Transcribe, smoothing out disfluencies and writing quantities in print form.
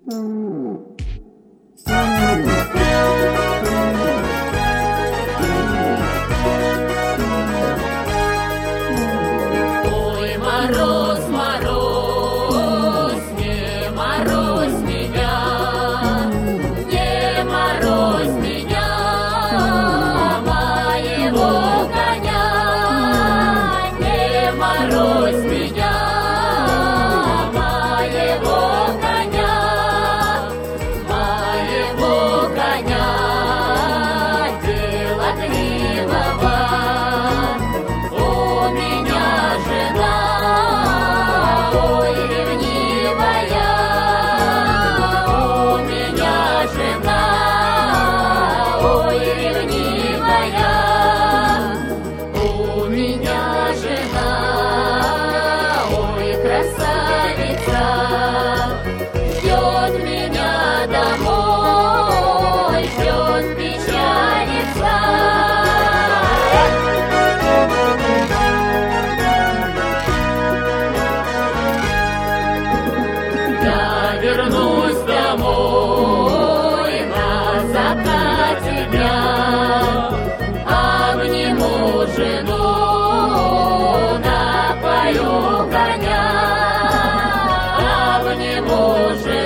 Ой, мороз, мороз, не морозь меня, не морозь меня, моего коня, не морозь меня, моего коня, делотливого. У меня жена, ой, ревнивая, у меня жена, ой, ревнивая, у меня жена, ой, красавица, ждет меня домой, ждет, печалится. Я вернусь домой на закате дня, обниму жену, напою коня, обниму жену.